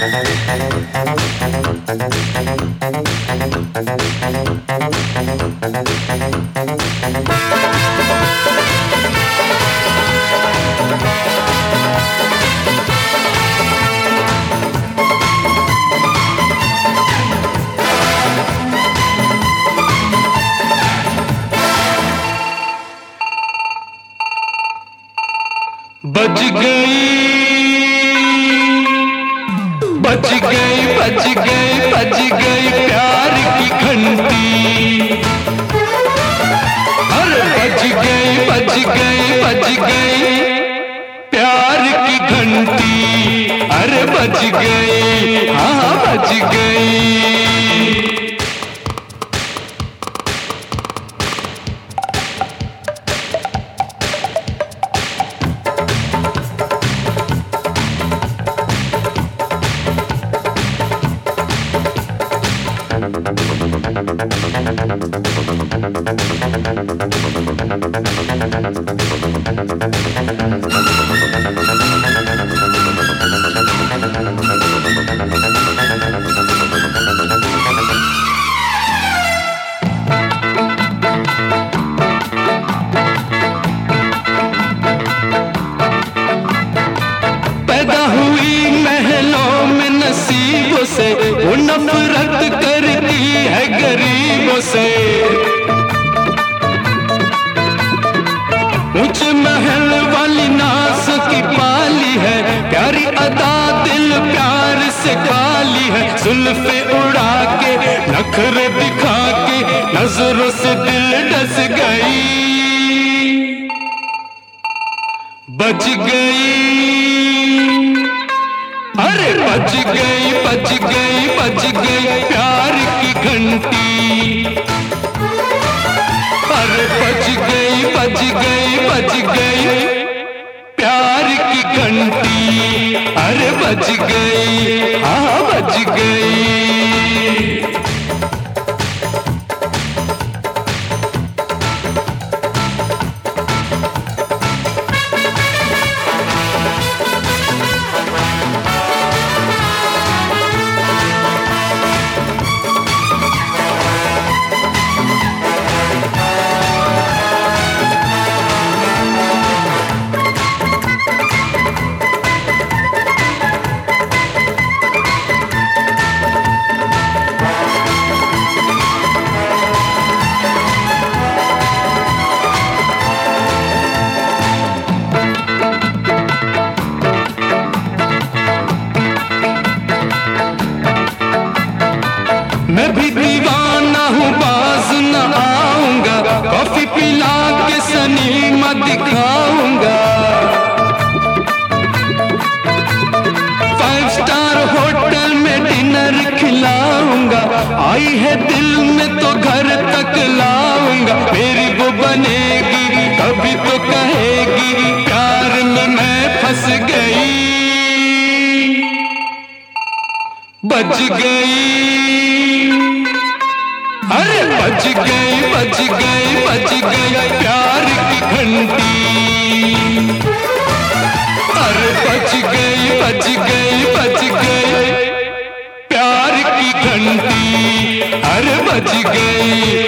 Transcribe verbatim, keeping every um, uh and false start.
बज गई बज गई बज गई बज गई प्यार की घंटी। अरे बज गई बज गई बज गई प्यार की घंटी। अरे बज गई हाँ बज गई। पैदा हुई महलों में नसीबों से, वो नफरत करती है गरीबों से। ऊंचे महल वाली नास की पाली है, प्यारी अदा दिल प्यार से काली है। जुल्फे उड़ा के नखरे दिखा के नजरों से दिल डस गई। बज गई अरे बज गई बज गई बज गई प्यार की घंटी। अरे बज गई बज गई बज गई प्यार की घंटी। अरे बज गई हाँ बज गई। मैं भी दीवाना हूँ बाज न आऊंगा, कॉफी पिला के सनीमा दिखाऊंगा। फाइव स्टार होटल में डिनर खिलाऊंगा, आई है दिल में तो घर तक लाऊंगा। मेरी वो बनेगी कभी तो कहेगी प्यार में मैं फंस गई। बज गई अरे बज गई बज गई बज गई प्यार की घंटी। अरे बज गई बज गई बज गई प्यार की घंटी। अरे बज गई